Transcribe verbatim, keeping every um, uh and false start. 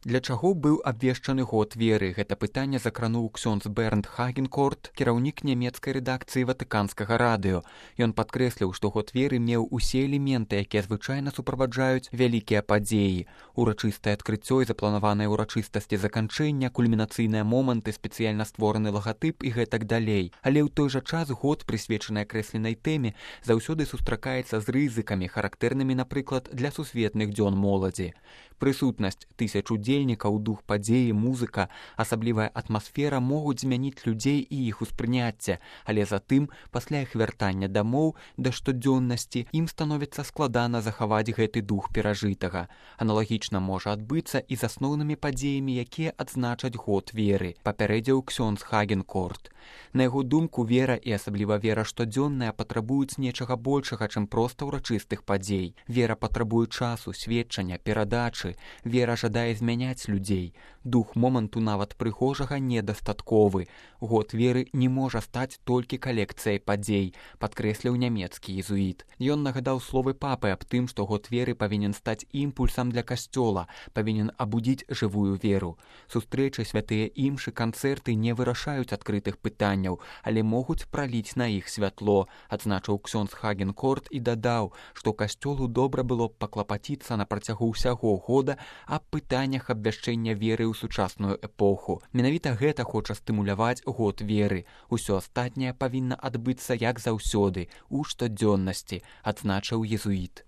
Для чаго быў абвешчаны год веры? Гэта пытанне закрануў ксёндз Бернд Хагенкорт, кіраўнік нямецкай рэдакцыі ватыканскага радыё. Ён падкрэсліў, што год веры меў усе элементы, якія звычайна суправаджаюць вялікія падзеі. Урачыстае адкрыццё і запланаваныя ўрачыстасці заканчэння, кульмінацыйныя моманты, спецыяльна створаны лагатып і гэтак далей. Але ў той жа час год, прысвечаны акрэсленай тэме, заўсёды сустракаецца з рызыкамі, характэрнымі, напрыклад, для сусветных дзён моладзі. Прысутнасць тысяч удзельнікаў, дух падзеі, музыка, асаблівая атмасфера могуць змяніць людзей і іх успрыняцце, але затым, пасля іх вяртання дамоў да штодзённасці, ім становіцца складана захаваць гэты дух перажытага. Аналагічна можа адбыцца і з асноўнымі падзеямі, якія адзначаць год веры, папярэдзіў ксёндз Хагенкорт. На яго думку, вера і асабліва вера штодзённая патрабуюць нечага большага, чым проста ўрачыстых падзей. Вера патрабуе часу, сведчання, перадачы. Вера жадае змяняць людзей. Дух моманту нават прыгожага недастатковы. Год веры не можа стаць толькі калекцыяй падзей, падкрэсліў нямецкі езуіт. Ён нагадаў словы папы аб тым, што год веры павінен стаць імпульсам для касцёла, павінен абудзіць жывую веру. Сустрэчы, святыя імшы, канцэрты не вырашаюць адкрытых пытанняў, але могуць праліць на іх святло, адзначыў ксёндз Хагенкорт і дадаў, што касцёлу добра было б паклапаціцца на працягу ўсяго года аб пытаннях абвяшчэння веры ў сучасную эпоху. Менавіта гэта хоча стымуляваць год веры. Усё астатняе павінна адбыцца як заўсёды, у штодзённасці, адзначыў езуіт.